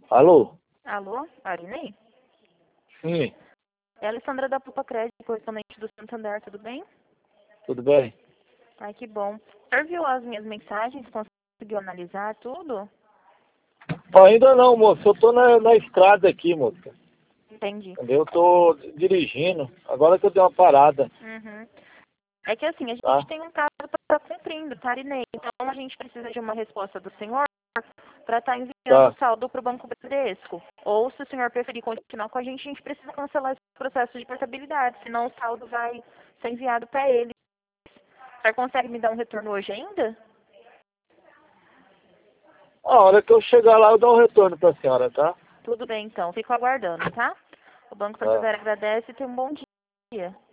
Alô? Alô, Arinei? Sim, É a Alessandra da Pupa Crédito, correspondente do Santander, tudo bem? tudo bem? Ai, que bom. O senhor viu as minhas mensagens? Conseguiu analisar tudo? Ainda não, moço. Eu tô na estrada aqui, moço. Entendi. Entendeu? Eu tô dirigindo. Agora que eu dei uma parada, Uhum. É que assim, a tá? gente tem um caso para cumprindo, tá, Arinei? Então a gente precisa de uma resposta do senhor para estar enviando o Tá. saldo para o Banco Bradesco. Ou, se o senhor preferir continuar com a gente precisa cancelar esse processo de portabilidade, senão o saldo vai ser enviado para ele. O senhor consegue me dar um retorno hoje ainda? A hora que eu chegar lá, eu dou um retorno pra senhora, tá? Tudo bem, então. Fico aguardando, tá? O Banco Tá. Santander agradece e tenha um bom dia.